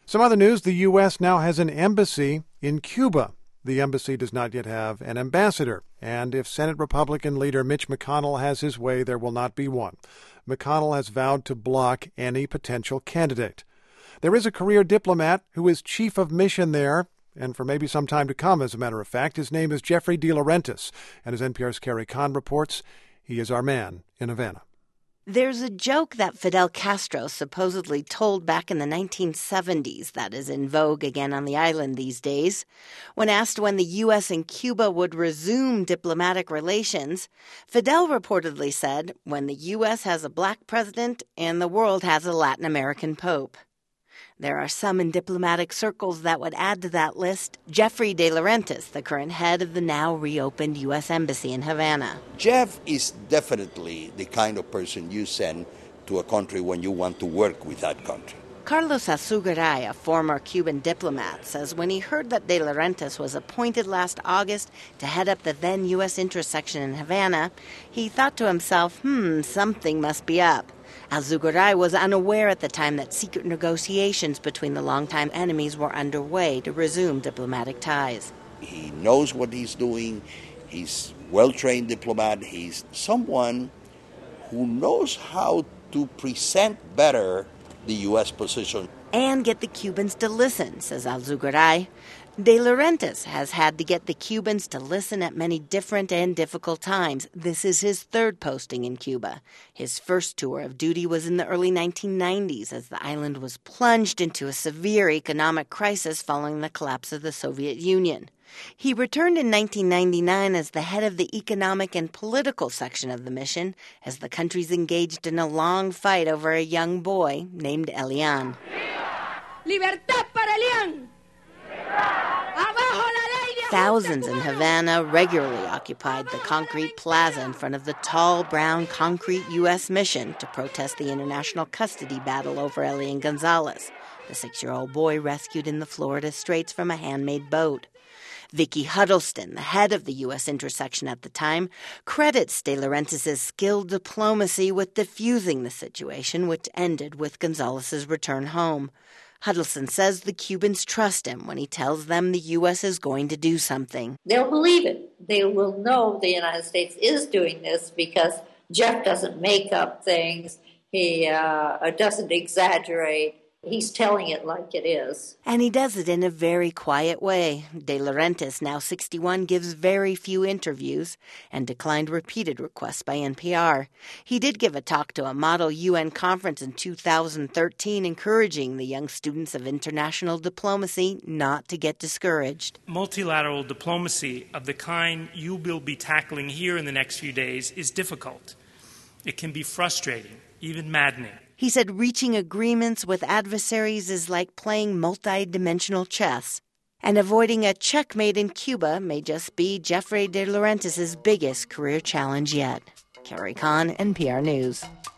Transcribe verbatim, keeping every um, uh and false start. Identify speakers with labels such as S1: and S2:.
S1: Some other news, the U S now has an embassy in Cuba. The embassy does not yet have an ambassador, and if Senate Republican leader Mitch McConnell has his way, there will not be one. McConnell has vowed to block any potential candidate. There is a career diplomat who is chief of mission there, and for maybe some time to come, as a matter of fact. His name is Jeffrey De Laurentiis, and as N P R's Carrie Kahn reports, he is our man in Havana.
S2: There's a joke that Fidel Castro supposedly told back in the nineteen seventies that is in vogue again on the island these days. When asked when the U S and Cuba would resume diplomatic relations, Fidel reportedly said, when the U S has a black president and the world has a Latin American pope. There are some in diplomatic circles that would add to that list. Jeffrey De Laurentiis, the current head of the now reopened U S Embassy in Havana.
S3: Jeff is definitely the kind of person you send to a country when you want to work with that country.
S2: Carlos Azugaray, a former Cuban diplomat, says when he heard that De Laurentiis was appointed last August to head up the then U S interest section in Havana, he thought to himself, hmm, something must be up. Azugaray was unaware at the time that secret negotiations between the longtime enemies were underway to resume diplomatic ties.
S3: He knows what he's doing. He's a well-trained diplomat. He's someone who knows how to present better the U S position.
S2: And get the Cubans to listen, says Azugaray. De Laurentiis has had to get the Cubans to listen at many different and difficult times. This is his third posting in Cuba. His first tour of duty was in the early nineteen nineties as the island was plunged into a severe economic crisis following the collapse of the Soviet Union. He returned in nineteen ninety-nine as the head of the economic and political section of the mission as the country's engaged in a long fight over a young boy named Elian.
S4: Libertad para Elian!
S2: Thousands in Havana regularly occupied the concrete plaza in front of the tall, brown, concrete U S mission to protest the international custody battle over Elian Gonzalez, the six-year-old boy rescued in the Florida Straits from a handmade boat. Vicki Huddleston, the head of the U S intersection at the time, credits De Laurentiis' skilled diplomacy with diffusing the situation, which ended with Gonzalez's return home. Huddleston says the Cubans trust him when he tells them the U S is going to do something.
S5: They'll believe it. They will know the United States is doing this because Jeff doesn't make up things. He uh, doesn't exaggerate. He's telling it like it is.
S2: And he does it in a very quiet way. De Laurentiis, now sixty-one, gives very few interviews and declined repeated requests by N P R. He did give a talk to a model U N conference in two thousand thirteen, encouraging the young students of international diplomacy not to get discouraged.
S6: Multilateral diplomacy of the kind you will be tackling here in the next few days is difficult. It can be frustrating, even maddening.
S2: He said reaching agreements with adversaries is like playing multi-dimensional chess. And avoiding a checkmate in Cuba may just be Jeffrey De Laurentiis' biggest career challenge yet. Carrie Kahn, N P R News.